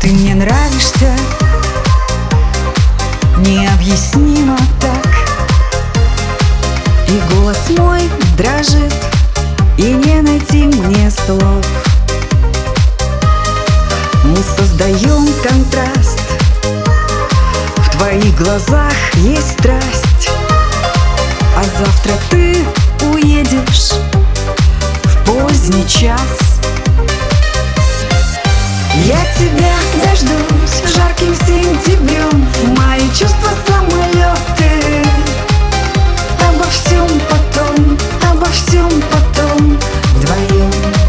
Ты мне нравишься необъяснимо так, и голос мой дрожит, и не найти мне слов. Мы создаем контраст, в твоих глазах есть страсть, а завтра ты уедешь в поздний час. Я тебя дождусь жарким сентябрем, мои чувства самолеты. Обо всем потом вдвоем.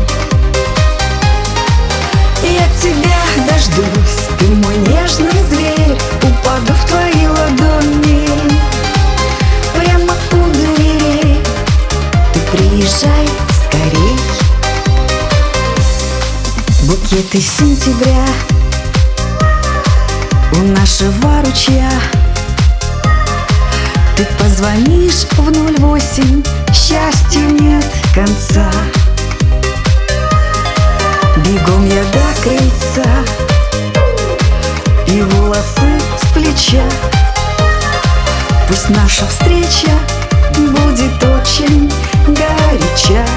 Я тебя дождусь, ты мой нежный зверь, упаду в твои ладони прямо у дверей. Ты приезжай скорей. Букеты сентября у нашего ручья. Ты позвонишь в 08, счастью нет конца. Бегом я до крыльца, и волосы с плеча. Пусть наша встреча будет очень горяча.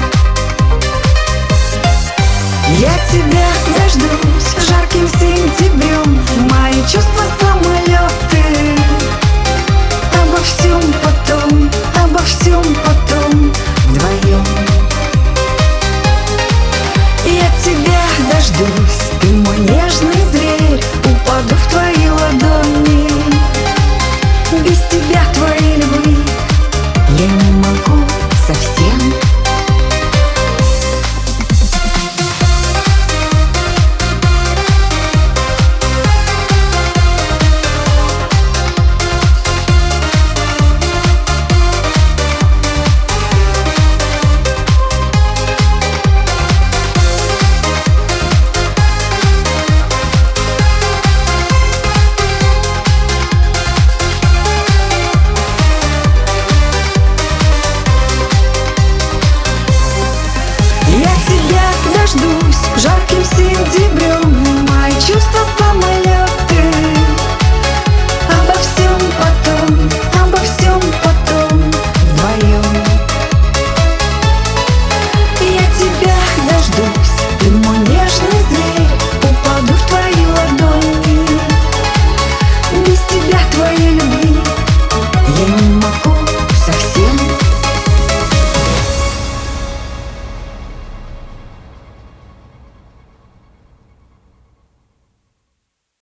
Я тебя дождусь жарким сентябрем, мои чувства самолеты. Обо всем потом вдвоем. Я тебя дождусь, ты мой нежный зверь, упаду в твои ладони. Без тебя